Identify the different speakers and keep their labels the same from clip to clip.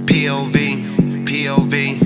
Speaker 1: POV, POV,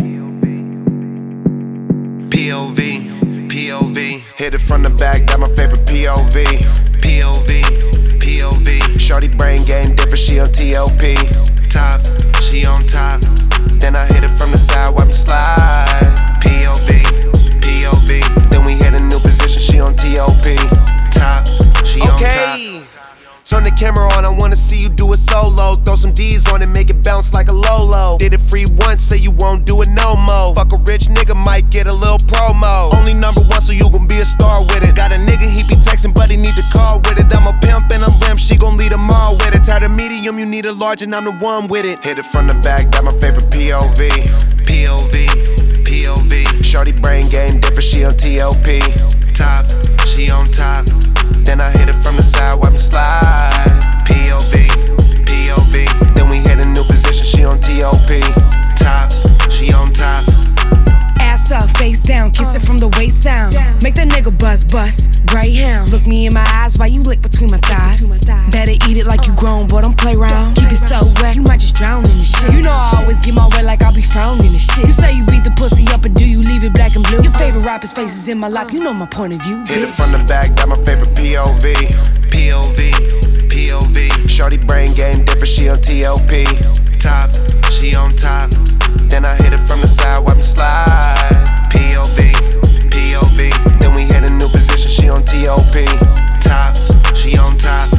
Speaker 1: POV, POV. Hit it from the back, that my favorite POV. POV, POV. Shorty brain game different, she on TOP. Top, she on top. Then I hit it from the side, watch me slide. POV, POV. Then we hit a new position, she on TOP. Top, she on top. Turn the camera on, I wanna see you do it solo. Throw some D's on it, make it bounce like a Lolo. Did it free once, say you won't do it no more. Fuck a rich nigga, might get a little promo. Only #1, so you gon' be a star with it. Got a nigga, he be texting, but he need to call with it. I'm a pimp and a limp, she gon' lead them all with it. Tired of medium, you need a large and I'm the one with it. Hit it from the back, that my favorite POV. POV, POV. Shorty brain game different, she on TOP. Top, she on top. Then I hit it from the side, watch me slide. POV, POV. Then we hit a new position, she on TOP. Top, she on top.
Speaker 2: Ass up, face down, kiss it from the waist down. Make the nigga bust, Greyhound. Look me in my eyes while you lick between my thighs. Better eat it like you grown, boy, don't play around. Keep it so wet, you might just drown in the shit. You know I always get my way like I'll be frowning in the shit. You say you beat the pussy up, or do you leave it black and blue? Your favorite rapper's face is in my lap, you know my point of view, bitch.
Speaker 1: Hit it from the back, that my favorite POV. POV, POV. Shorty brain game different, she on TOP. Top, she on top. Then I hit it from the side, watch me slide. POV, POV. Then we hit a new position, she on TOP. Top, she on top.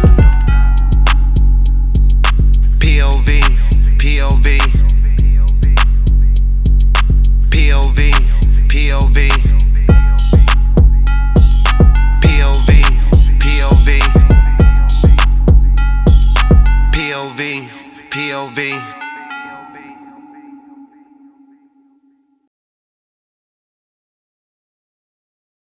Speaker 1: POV, POV. POV, POV. POV, POV. POV, POV.